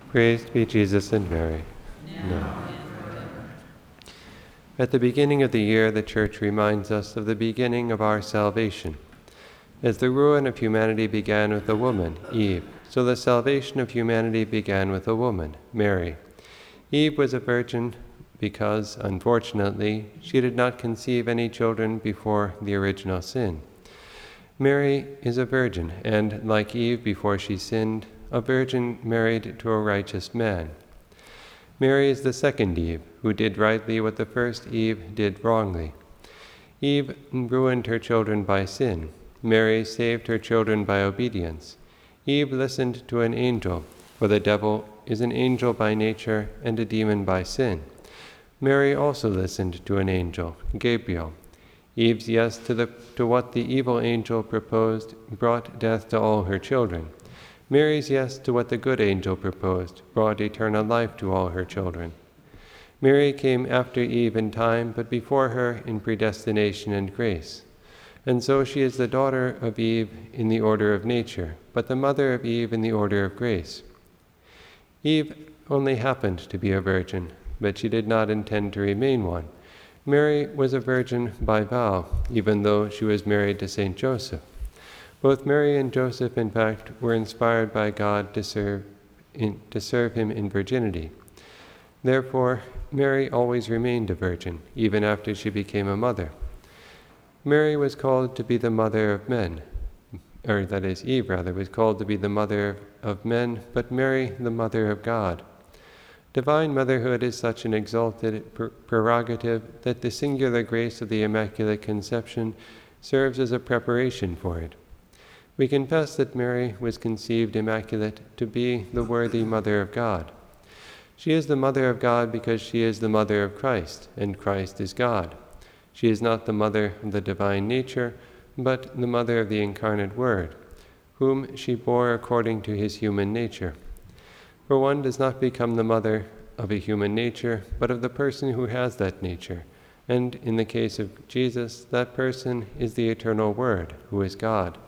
Praised be Jesus and Mary. Now. At the beginning of the year, the Church reminds us of the beginning of our salvation. As the ruin of humanity began with a woman, Eve, so the salvation of humanity began with a woman, Mary. Eve was a virgin because, unfortunately, she did not conceive any children before the original sin. Mary is a virgin, and, like Eve before she sinned, a virgin married to a righteous man. Mary is the second Eve, who did rightly what the first Eve did wrongly. Eve ruined her children by sin. Mary saved her children by obedience. Eve listened to an angel, for the devil is an angel by nature and a demon by sin. Mary also listened to an angel, Gabriel. Eve's yes to what the evil angel proposed brought death to all her children. Mary's yes to what the good angel proposed brought eternal life to all her children. Mary came after Eve in time, but before her in predestination and grace. And so she is the daughter of Eve in the order of nature, but the mother of Eve in the order of grace. Eve only happened to be a virgin, but she did not intend to remain one. Mary was a virgin by vow, even though she was married to Saint Joseph. Both Mary and Joseph, in fact, were inspired by God to serve him in virginity. Therefore, Mary always remained a virgin, even after she became a mother. Mary was called to be the mother of men, or that is, Eve was called to be the mother of men, but Mary the mother of God. Divine motherhood is such an exalted prerogative that the singular grace of the Immaculate Conception serves as a preparation for it. We confess that Mary was conceived immaculate to be the worthy Mother of God. She is the Mother of God because she is the Mother of Christ, and Christ is God. She is not the mother of the divine nature, but the mother of the incarnate Word, whom she bore according to his human nature. For one does not become the mother of a human nature, but of the person who has that nature. And in the case of Jesus, that person is the eternal Word, who is God.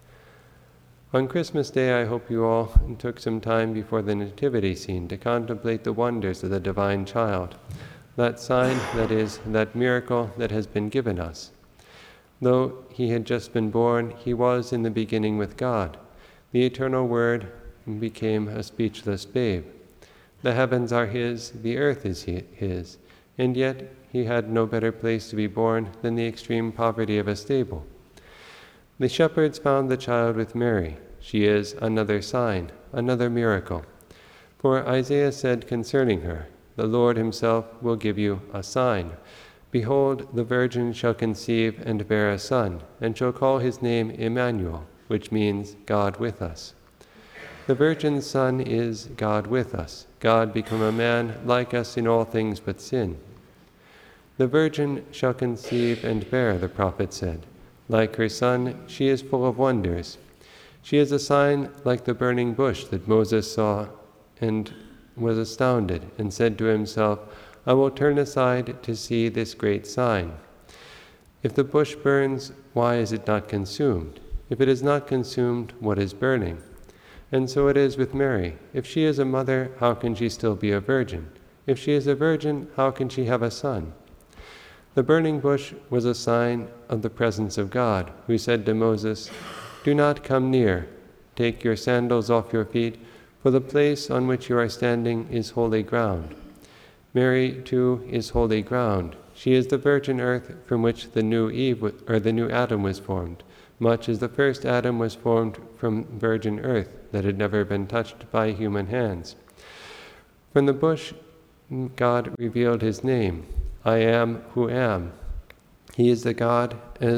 On Christmas Day, I hope you all took some time before the nativity scene to contemplate the wonders of the divine child, that sign, that is, that miracle that has been given us. Though he had just been born, he was in the beginning with God. The eternal Word became a speechless babe. The heavens are his, the earth is his, and yet he had no better place to be born than the extreme poverty of a stable. The shepherds found the child with Mary. She is another sign, another miracle. For Isaiah said concerning her, "The Lord himself will give you a sign. Behold, the virgin shall conceive and bear a son, and shall call his name Emmanuel," which means God with us. The virgin's son is God with us, God become a man like us in all things but sin. The virgin shall conceive and bear, the prophet said. Like her son, she is full of wonders. She is a sign like the burning bush that Moses saw and was astounded and said to himself, "I will turn aside to see this great sign." If the bush burns, why is it not consumed? If it is not consumed, what is burning? And so it is with Mary. If she is a mother, how can she still be a virgin? If she is a virgin, how can she have a son? The burning bush was a sign of the presence of God, who said to Moses, "Do not come near. Take your sandals off your feet, for the place on which you are standing is holy ground." Mary, too, is holy ground. She is the virgin earth from which the new Adam was formed, much as the first Adam was formed from virgin earth that had never been touched by human hands. From the bush, God revealed his name. I am who am. He is God,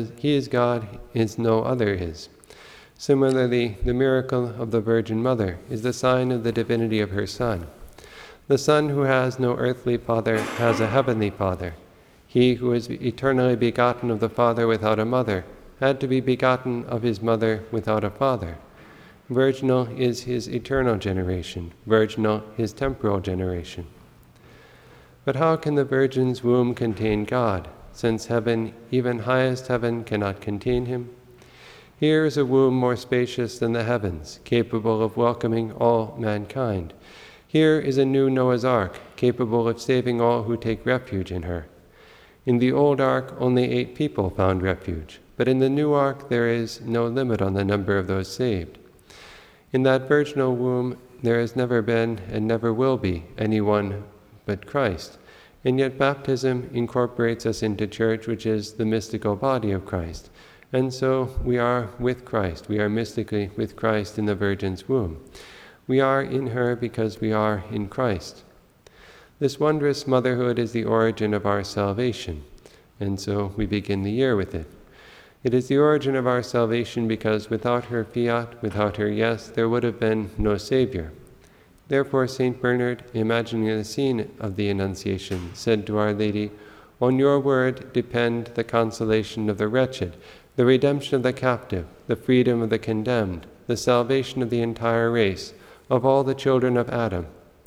as no other is. Similarly, the miracle of the Virgin Mother is the sign of the divinity of her Son. The Son who has no earthly father has a heavenly Father. He who is eternally begotten of the Father without a mother had to be begotten of his mother without a father. Virginal is his eternal generation, virginal his temporal generation. But how can the Virgin's womb contain God, since heaven, even highest heaven, cannot contain him? Here is a womb more spacious than the heavens, capable of welcoming all mankind. Here is a new Noah's Ark, capable of saving all who take refuge in her. In the old ark, only 8 people found refuge, but in the new ark there is no limit on the number of those saved. In that virginal womb there has never been and never will be anyone but Christ, and yet baptism incorporates us into church, which is the mystical body of Christ. And so we are with Christ. We are mystically with Christ in the Virgin's womb. We are in her because we are in Christ. This wondrous motherhood is the origin of our salvation, and so we begin the year with it. It is the origin of our salvation because without her fiat, without her yes, there would have been no Savior. Therefore, St. Bernard, imagining the scene of the Annunciation, said to Our Lady, "On your word depend the consolation of the wretched, the redemption of the captive, the freedom of the condemned, the salvation of the entire race, of all the children of Adam."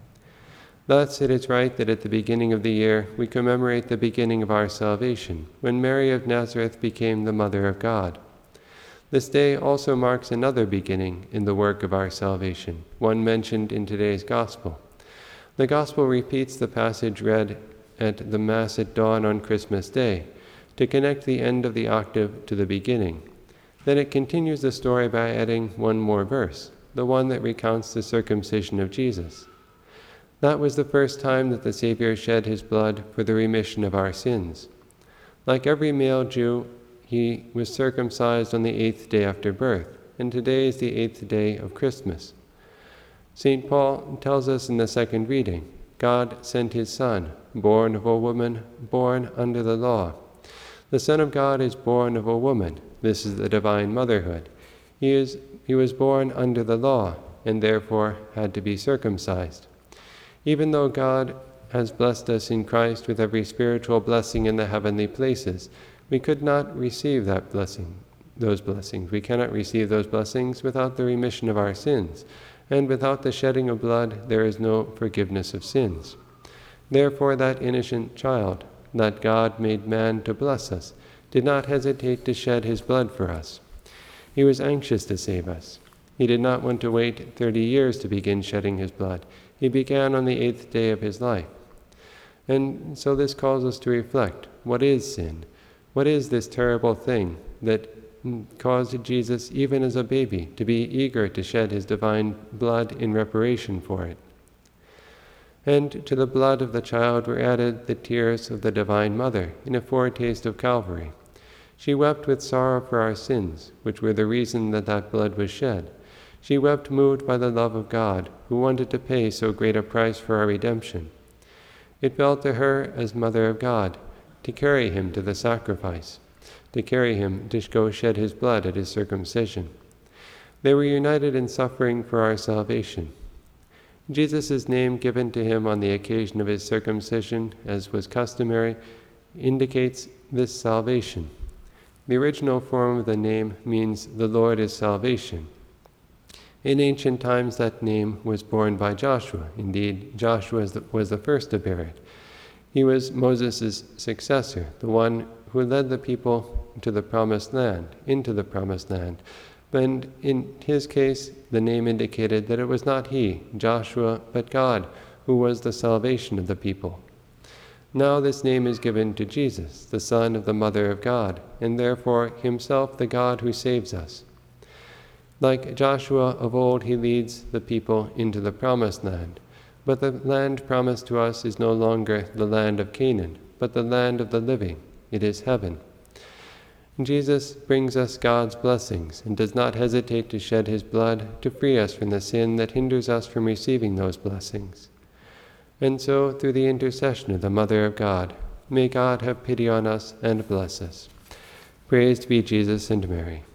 Thus it is right that at the beginning of the year we commemorate the beginning of our salvation, when Mary of Nazareth became the Mother of God. This day also marks another beginning in the work of our salvation, one mentioned in today's Gospel. The Gospel repeats the passage read at the Mass at dawn on Christmas Day, to connect the end of the octave to the beginning. Then it continues the story by adding one more verse, the one that recounts the circumcision of Jesus. That was the first time that the Savior shed his blood for the remission of our sins. Like every male Jew, he was circumcised on the 8th day after birth, and today is the 8th day of Christmas. St. Paul tells us in the second reading, God sent his Son, born of a woman, born under the law. The Son of God is born of a woman. This is the divine motherhood. He was born under the law, and therefore had to be circumcised. Even though God has blessed us in Christ with every spiritual blessing in the heavenly places, we could not receive those blessings. We cannot receive those blessings without the remission of our sins, and without the shedding of blood there is no forgiveness of sins. Therefore that innocent child, that God made man to bless us, did not hesitate to shed his blood for us. He was anxious to save us. He did not want to wait 30 years to begin shedding his blood. He began on the 8th day of his life. And so this calls us to reflect, what is sin? What is this terrible thing that caused Jesus, even as a baby, to be eager to shed his divine blood in reparation for it? And to the blood of the child were added the tears of the Divine Mother in a foretaste of Calvary. She wept with sorrow for our sins, which were the reason that that blood was shed. She wept moved by the love of God, who wanted to pay so great a price for our redemption. It fell to her, as Mother of God, to carry him to the sacrifice, to carry him to go shed his blood at his circumcision. They were united in suffering for our salvation. Jesus' name given to him on the occasion of his circumcision, as was customary, indicates this salvation. The original form of the name means the Lord is salvation. In ancient times, that name was borne by Joshua. Indeed, Joshua was the first to bear it. He was Moses' successor, the one who led the people to the promised land, into the promised land. And in his case, the name indicated that it was not he, Joshua, but God, who was the salvation of the people. Now this name is given to Jesus, the Son of the Mother of God, and therefore himself the God who saves us. Like Joshua of old, he leads the people into the promised land. But the land promised to us is no longer the land of Canaan, but the land of the living. It is heaven. Jesus brings us God's blessings and does not hesitate to shed his blood to free us from the sin that hinders us from receiving those blessings. And so, through the intercession of the Mother of God, may God have pity on us and bless us. Praised be Jesus and Mary.